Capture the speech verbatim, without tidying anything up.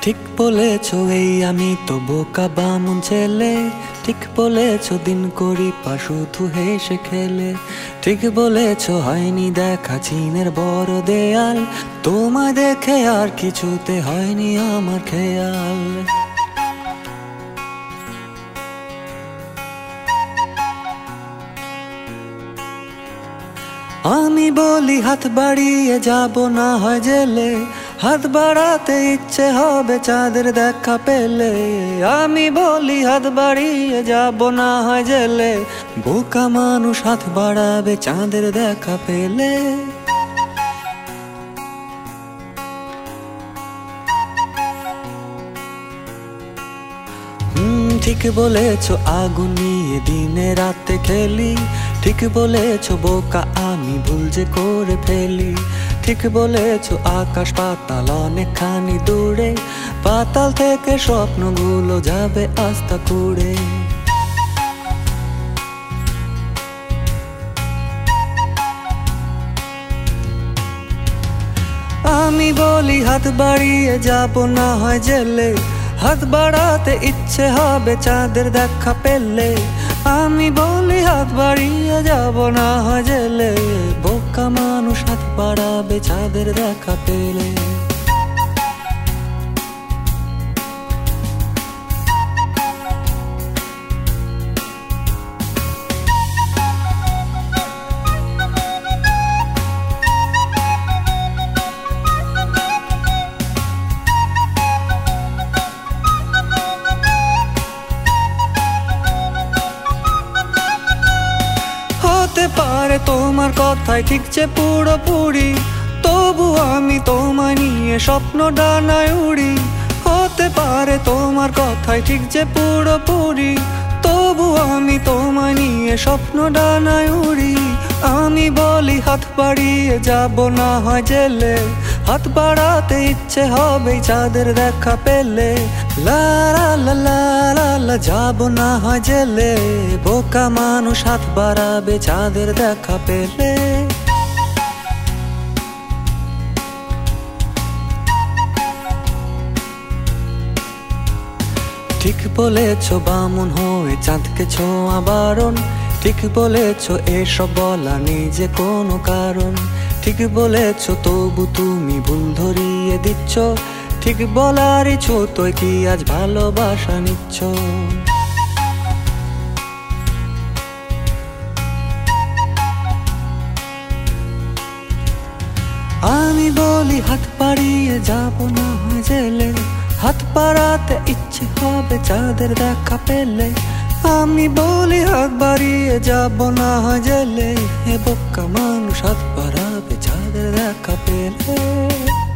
ঠিক বলেছো, এই আমি তো বোকা বামুন ছেলে। ঠিক বলেছো, দিন করি পা শুধু হেসে খেলে। ঠিক বলেছো, হয়নি দেখা চীনের বড় দেয়াল। তোমায় দেখে আর কিছুতে হয়নি আমার খেয়াল। আমি বলি হাত বাড়িয়ে যাব না হয় জেলে, হাত বাড়াতে ইচ্ছে হবে চাঁদের দেখা পেলে। আমি বলি হাত বাড়িয়ে যাব না হয় জেলে, বোকা মানুষ হাত বাড়াবে চাঁদের দেখা পেলে। ঠিক বলেছো, আগুন নিয়ে দিনে রাতে খেলি। ঠিক বলেছো, বোকা আমি ভুল যে করে ফেলি। ঠিক বলেছো, আকাশ পাতাল অনেকখানি দূরে, পাতাল থেকে স্বপ্নগুলো যাবে আস্তা কুড়ে। আমি বলি হাত বাড়িয়ে যাব না হয় জেলে, হাত বাড়াতে ইচ্ছে হবে চাঁদের দেখা পেলে। আমি বলি হাত বাড়িয়ে যাব না হয় জেলে, বোকা মানুষ হাত বাড়াবে চাঁদের দেখা পেলে। হতে পারে তোমার কথাই ঠিক যে পুরোপুরি, তবু আমি তোমায় নিয়ে স্বপ্ন ডানায় উড়ি। হতে পারে তোমার কথাই ঠিক যে পুরোপুরি, তবু আমি তোমায় নিয়ে স্বপ্ন ডানায় উড়ি। আমি বলি হাত বাড়িয়ে যাব না হয় জেলে, হাত বাড়াতে ইচ্ছে হবে চাঁদের দেখা পেলে। লা লা লা লা লা লা, যাব না হয় জেলে, বোকা মানুষ হাত বাড়াবে চাঁদের দেখা পেলে। ঠিক বলেছো, বামুন হয়ে চাঁদকে ছোঁয়া বারণ। ঠিক বলেছো, এসব বলা নেই যে কোনো কারণ। ঠিক বলেছো, তবু তুমি ভুল ধরিয়ে দিচ্ছ। ঠিক বলারই ছোটই কি আজ ভালোবাসা নিচ্ছ। আমি বলি হাত বাড়িয়ে যাব না হয় জেলে, হাত বাড়াতে ইচ্ছে হবে চাঁদের দেখা পেলে। আমি বলি হাত বাড়িয়ে যাব না হয় জেলে, বোকা মানুষ হাত বাড়াবে চাঁদের দেখা পেলে।